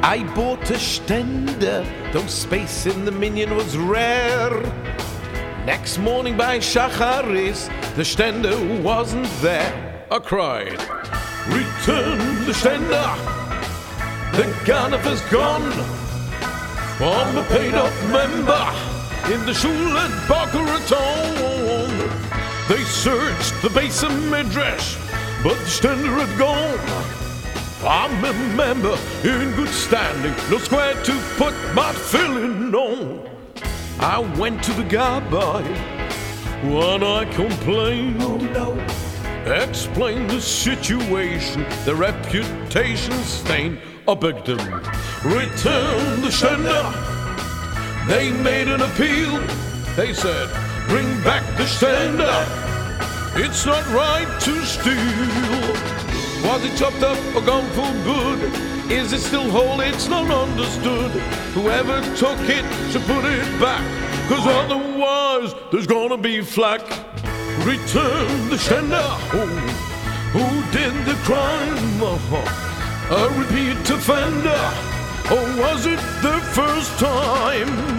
I bought a Stender, though space in the Minion was rare. Next morning by Shacharis, the Stender wasn't there. I cried, return the Stender, the Ganef is gone. I'm a paid-up member in the Shul at Boca Raton. They searched the base of Midrash, but the Stender had gone. I'm a member in good standing, no square to put my filling on. I went to the Gabbai when I complained. Oh, no. Explained the situation, the reputation stain. I begged them, return the Stender. They made an appeal. They said, bring back the Stender. It's not right to steal. Was it chopped up or gone for good? Is it still whole? It's not understood. Whoever took it should put it back, 'cause otherwise there's gonna be flack. Return the Stender. Who did the crime? A repeat offender. Or was it the first time?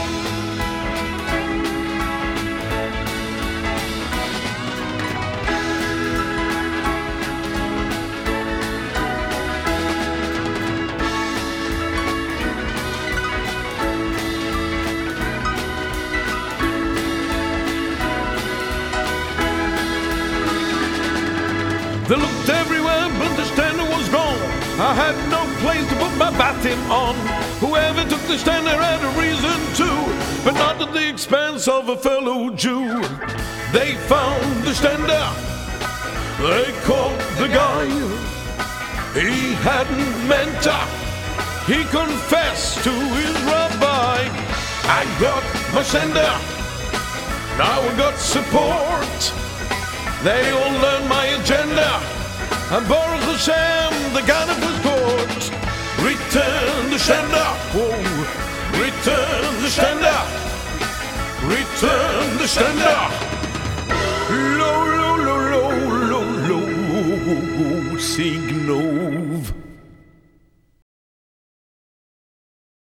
They looked everywhere, but the Stender was gone. I had no place to put my batim on. Whoever took the Stender had a reason to, but not at the expense of a fellow Jew. They found the Stender. They caught the guy. He hadn't meant to. He confessed to his rabbi. I got my Stender. Now I got support. They all learned my agenda, and Baruch Hashem, the Ganef was caught. Return the Stender, whoa. Return the Stender, return the Stender. Lo, lo, lo, lo, lo, lo, Signov.